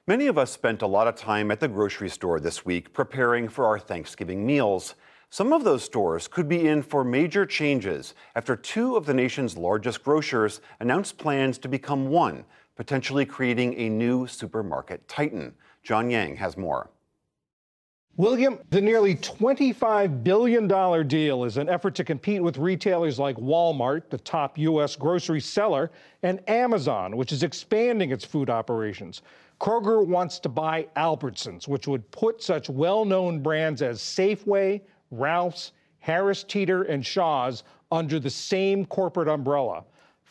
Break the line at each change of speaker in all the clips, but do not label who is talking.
Many of us spent a lot of time at the grocery store this week preparing for our Thanksgiving meals. Some of those stores could be in for major changes after two of the nation's largest grocers announced plans to become one, potentially creating a new supermarket titan. John Yang has more.
William, the nearly $25 billion deal is an effort to compete with retailers like Walmart, the top U.S. grocery seller, and Amazon, which is expanding its food operations. Kroger wants to buy Albertsons, which would put such well-known brands as Safeway, Ralph's, Harris Teeter, and Shaw's under the same corporate umbrella.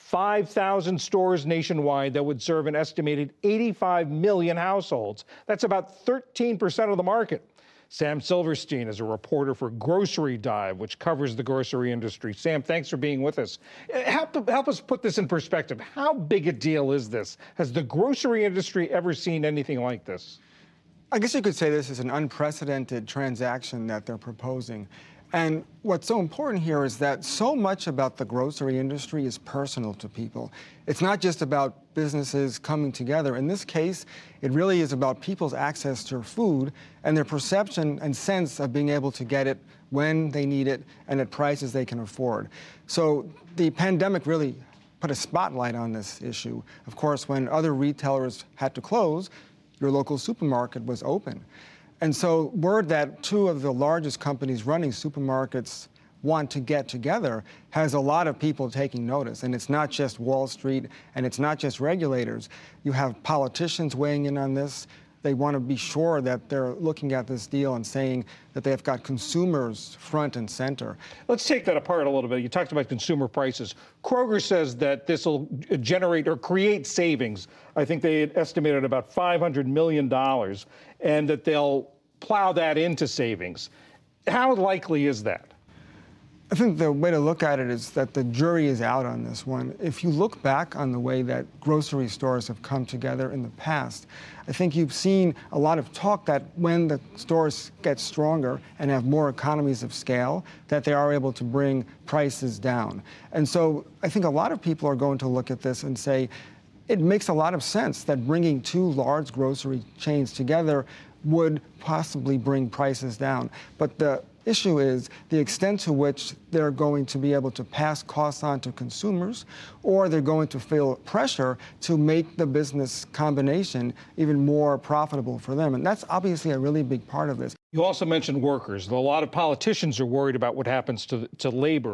5,000 stores nationwide that would serve an estimated 85 million households. That's about 13% of the market. Sam Silverstein is a reporter for Grocery Dive, which covers the grocery industry. Sam, thanks for being with us. Help us put this in perspective. How big a deal is this? Has the grocery industry ever seen anything like this?
I guess you could say this is an unprecedented transaction that they're proposing. And what's so important here is that so much about the grocery industry is personal to people. It's not just about businesses coming together. In this case, it really is about people's access to food and their perception and sense of being able to get it when they need it and at prices they can afford. So the pandemic really put a spotlight on this issue. Of course, when other retailers had to close, your local supermarket was open. And so word that two of the largest companies running supermarkets want to get together has a lot of people taking notice. And it's not just Wall Street, and it's not just regulators. You have politicians weighing in on this. They want to be sure that they're looking at this deal and saying that they've got consumers front and center.
Let's take that apart a little bit. You talked about consumer prices. Kroger says that this will generate or create savings. I think they had estimated about $500 million, and that they'll plow that into savings. How likely is that?
I think the way to look at it is that the jury is out on this one. If you look back on the way that grocery stores have come together in the past, I think you've seen a lot of talk that when the stores get stronger and have more economies of scale, that they are able to bring prices down. And so I think a lot of people are going to look at this and say, it makes a lot of sense that bringing two large grocery chains together would possibly bring prices down. But the issue is the extent to which they're going to be able to pass costs on to consumers, or they're going to feel pressure to make the business combination even more profitable for them. And that's obviously a really big part of this.
You also mentioned workers. A lot of politicians are worried about what happens to labor.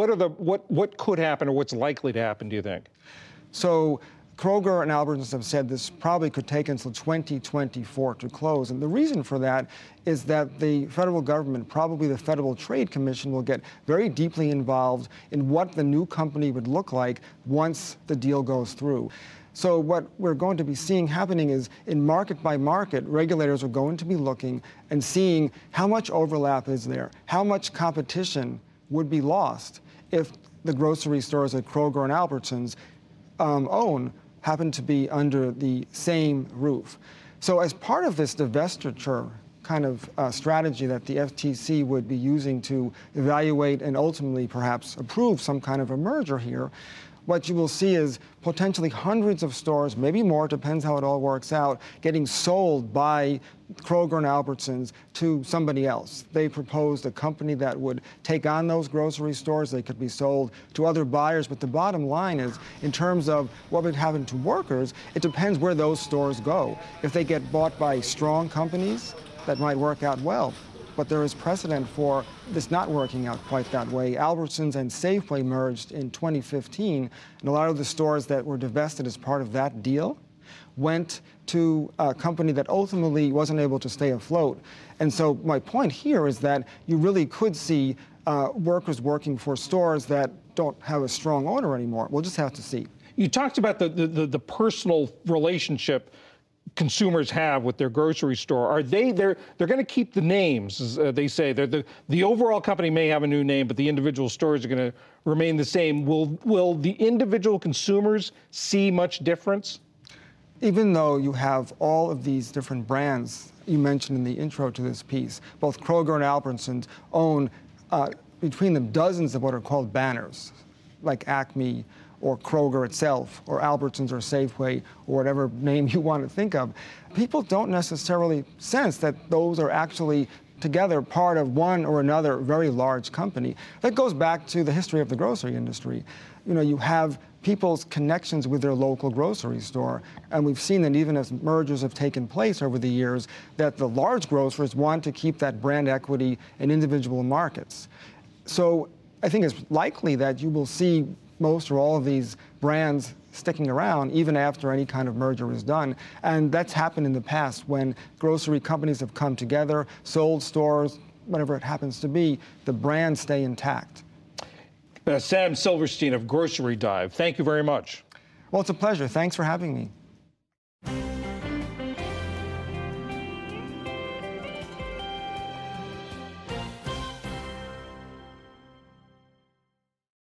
What could happen, or what's likely to happen, do you think?
So Kroger and Albertsons have said this probably could take until 2024 to close. And the reason for that is that the federal government, probably the Federal Trade Commission, will get very deeply involved in what the new company would look like once the deal goes through. So what we're going to be seeing happening is, in market by market, regulators are going to be looking and seeing how much overlap is there, how much competition would be lost if the grocery stores that Kroger and Albertsons own happen to be under the same roof. So as part of this divestiture kind of strategy that the FTC would be using to evaluate and ultimately perhaps approve some kind of a merger here, what you will see is potentially hundreds of stores, maybe more, depends how it all works out, getting sold by Kroger and Albertsons to somebody else. They proposed a company that would take on those grocery stores. They could be sold to other buyers. But the bottom line is, in terms of what would happen to workers, it depends where those stores go. If they get bought by strong companies, that might work out well. But there is precedent for this not working out quite that way. Albertsons and Safeway merged in 2015, and a lot of the stores that were divested as part of that deal went to a company that ultimately wasn't able to stay afloat. And so my point here is that you really could see workers working for stores that don't have a strong owner anymore. We'll just have to see. You
talked about the personal relationship consumers have with their grocery store. They're going to keep the names, as they say. The overall company may have a new name, but the individual stores are going to remain the same. Will the individual consumers see much difference?
Even though you have all of these different brands you mentioned in the intro to this piece, both Kroger and Albertsons own between them dozens of what are called banners, like Acme or Kroger itself, or Albertsons or Safeway, or whatever name you want to think of, people don't necessarily sense that those are actually together part of one or another very large company. That goes back to the history of the grocery industry. You know, you have people's connections with their local grocery store, and we've seen that even as mergers have taken place over the years, that the large grocers want to keep that brand equity in individual markets. So I think it's likely that you will see most or all of these brands sticking around even after any kind of merger is done. And that's happened in the past when grocery companies have come together, sold stores, whatever it happens to be, the brands stay intact.
Sam Silverstein of Grocery Dive, thank you very much.
Well, it's a pleasure. Thanks for having me.